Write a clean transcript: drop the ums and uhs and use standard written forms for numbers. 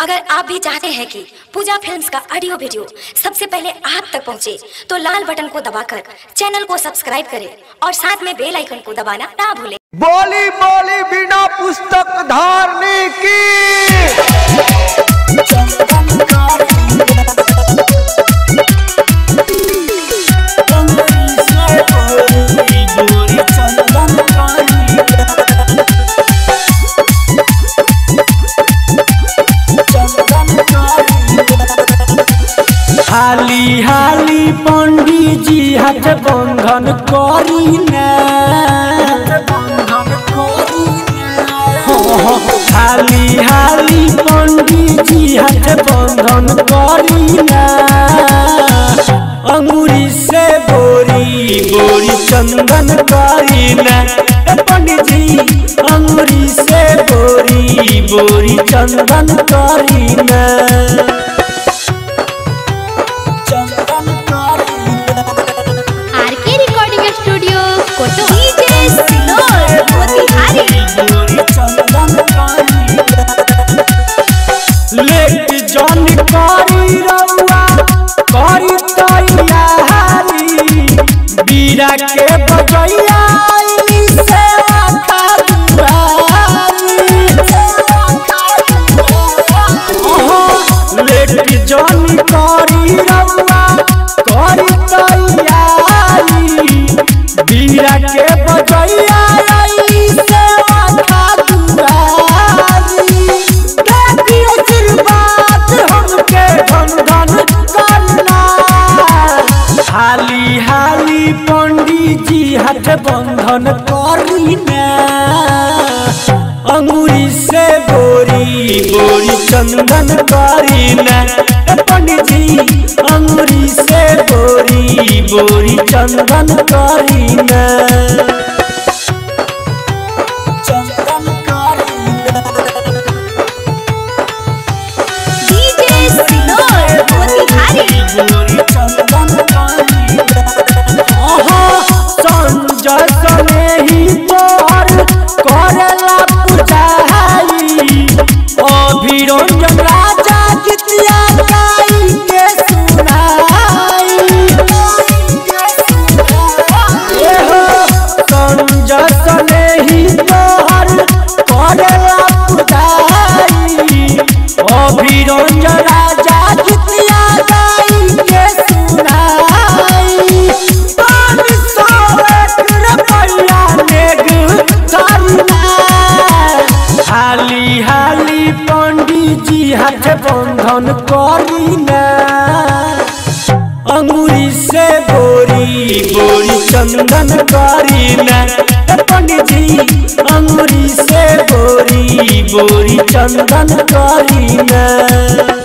अगर आप भी चाहते हैं कि पूजा फिल्म्स का ऑडियो वीडियो सबसे पहले आप तक पहुंचे, तो लाल बटन को दबाकर चैनल को सब्सक्राइब करें और साथ में बेल आइकन को दबाना ना भूलें। बोली बोली बिना पुस्तक धारने की। हाली हाली पंडित जी हाथ बंधन करी ना, हाली हाली पंडित जी हाथ बंधन करी ना, अंगूरी से बोरी बोरी चंदन करी ना, पंडित जी अंगूरी से बोरी बोरी चंदन करी ना। लेट जन करी रउआ करी तैयारी, बीरा के बजैया सेवा लेट जन करी रउआ करी तैयारी, बीरा के बजैया हाली हाली पंडित जी हाथ बंधन करी ना, अंगूरी से बोरी बोरी चंदन करी ना, पंडित जी अंगूरी से बोरी बोरी चंदन करी ना। संजय सने ही तोर करेला पुजाई, अभिरंजन राजा गीतिया गाई के सुनाई। संजय सने ही तोर करेला पुजाई, अभिरंजन राजा गीतिया गाई के सुनाई। हाली हाली पंडित जी हाथ बंधन करी ना, अंगूरी से बोरी बोरी चंदन करी ना, पंडित जी अंगूरी से बोरी बोरी चंदन करी ना।